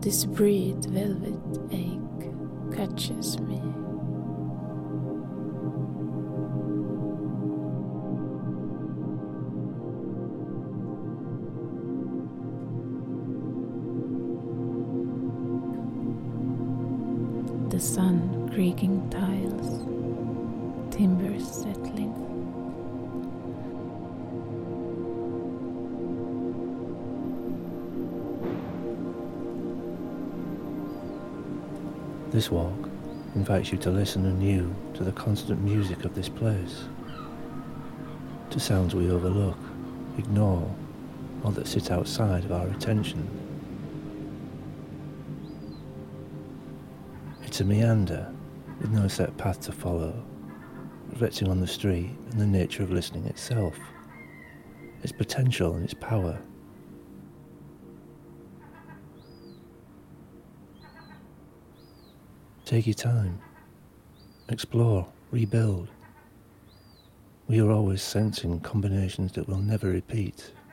This breed velvet ache catches me. The sun creaking tiles, timbers settling. This walk invites you to listen anew to the constant music of this place, to sounds we overlook, ignore, or that sit outside of our attention. It's a meander with no set path to follow, reflecting on the street and the nature of listening itself, its potential and its power. Take your time, explore, rebuild. We are always sensing combinations that will never repeat.